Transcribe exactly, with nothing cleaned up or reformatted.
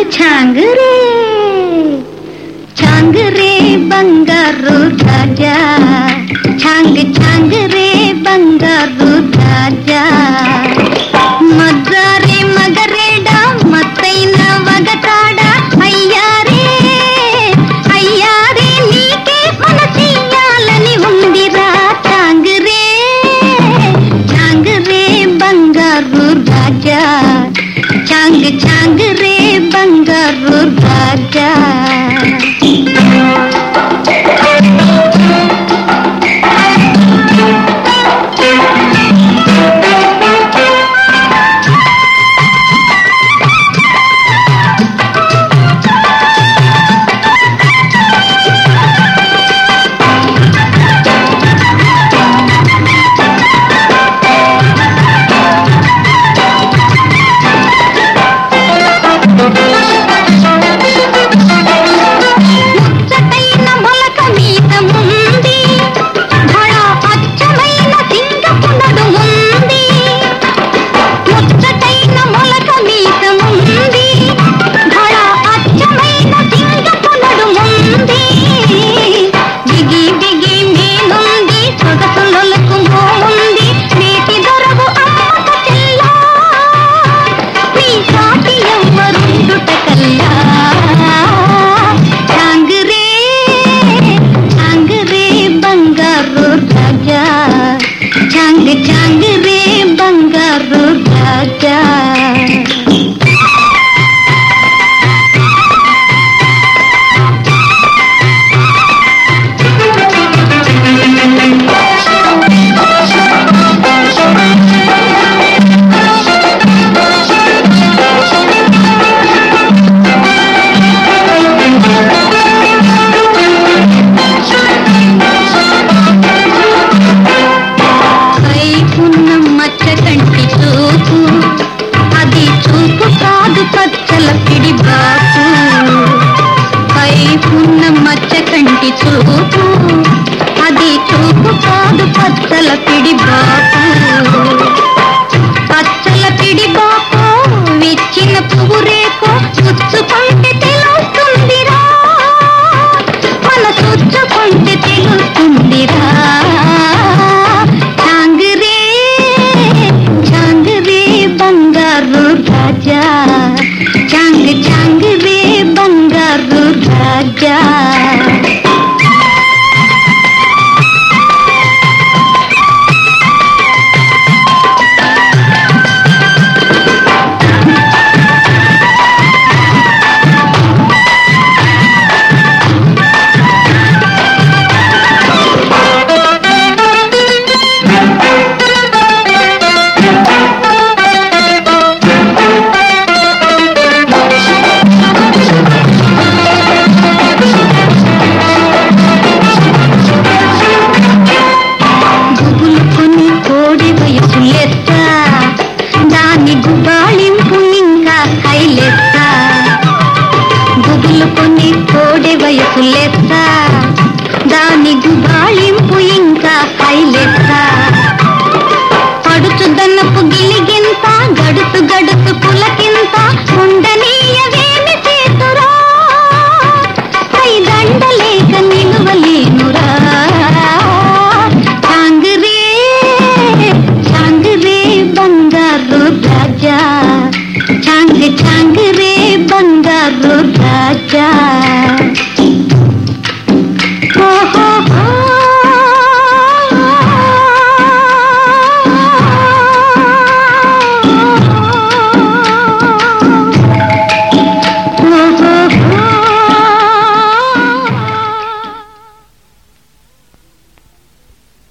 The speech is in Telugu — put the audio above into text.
ఛాంగ్ రే ఛాంగ్ రే బంగారు రాజా, ఛాంగ్ ఛాంగ్ రే బంగారు రాజా. మజ్జారే మగరేడా మత్తైన వగతాడ, అయ్యారే అయ్యారే నీకే మనసియ్యాలని ఉందిరా. ఛాంగ్ రే ఛాంగ్ రే బంగారు రాజా, ఛాంగ్ ఛాంగ్ రే బంగారు రాజా. ఛాంగ్ ఛాంగ్ రే బంగారు రాజా. పచ్చల పిడి బాపు పై పున్న మచ్చ కంటి చూపు, అది చూపు కాదు పచ్చల పిడి బాపు. పచ్చల పిడి బాపు విచ్చిన పువ్వు రేపు చుచ్చుకుంటే తెలుస్తుందిరా, మన చుచ్చుకుంటే తెలుస్తుందిరా. ఛాంగ్ రే ఛాంగ్ రే బంగారు రాజా, ఛాంగ్ ఛాంగ్ రే బంగారు రాజా. దాని గుబాళింపు ఇంకా హైలెత్త, గుబులుకొని కోడె వయసు లెత్త, దాని గుబాళింపు ఇంకా హైలెత్త. పడుచు దన్నపు గిలిగింత, గడుసు గడుసు పులకింత, ఉండనీయవేమి చేతురా, కై దండలేక నిలువలేనురా. ఛాంగ్ రే ఛాంగ్ రే బంగారు రాజా, ఛాంగ్ ఛాంగ్ రే బంగారు రాజా.